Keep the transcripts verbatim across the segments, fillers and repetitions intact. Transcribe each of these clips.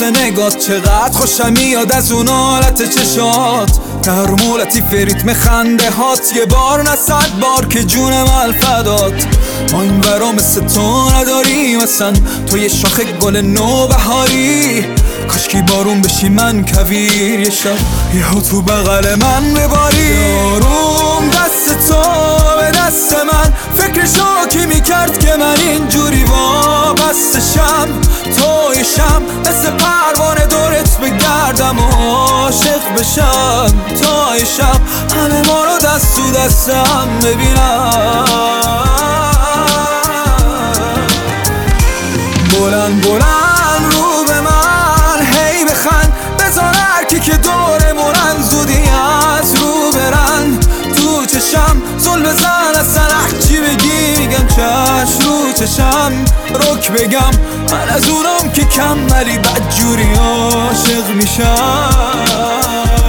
واسه نگات، چقدر خوشم میاد از اون حالت چشات، در مولتی فریتم خنده هات، یه بار نه صد بار که جونم الفدات. ما این برا مثل تو نداریم اصلا، تو یه شاخ گل نو بهاری، کاشکی بارون بشی من کویر یه شب یهو تو بغل من بباری. آروم دست تو به دست من، فکر شاکی میکرد که من اینجوری وابستشم، تویشم مثل پروانه دورت بگردم و عاشق بشم، تویشم همه ما رو دست تو دستم ببینم. بلند بلند رو به من هی بخند، بذار هرکی که دورمونن زودی از رو برن، تو چشم زل بزن اصلا هرچی بگی میگم چشم رو چشم رک بگم، من از اونم که کم ولی بدجوری عاشق میشم.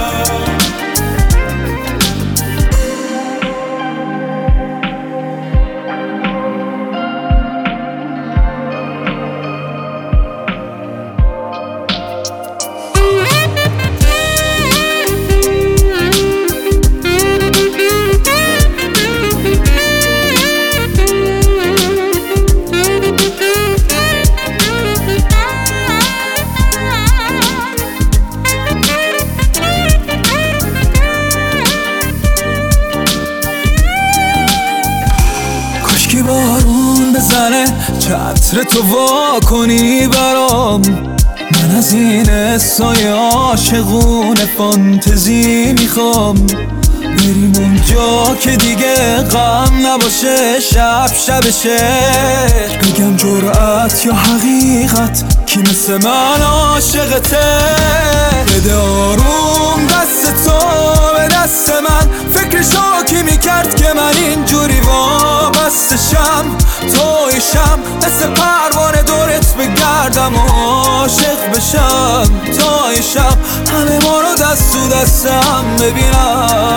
که بارون بزنه چتر تو وا کنی برام، من از این حسای عاشقونه فانتزی میخوام، بریم اونجا که دیگه غم نباشه، شب شبشه بگم جرأت یا حقیقت کی مثل من عاشقته. بده آروم دست تو به دست من، فکر شاکی میکرد که من اینجوری وابستشم، تویشم مثل پروانه دورت بگردم و عاشق بشم، تویشم همه ما رو دست تو دستم ببینم.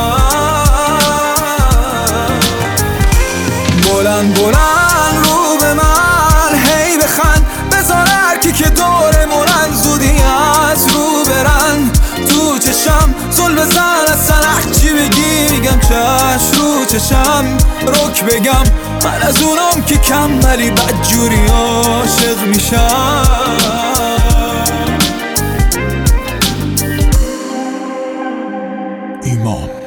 بلند بلند رو به من هی بخند، بذار هرکی که دورمونن زودی از رو برن، تو چشم زل بزن اصلا هرچی بگی میگم چشم رو چشم رک بگم، من از اونم که کم ولی بدجوری عاشق میشم. ایمان.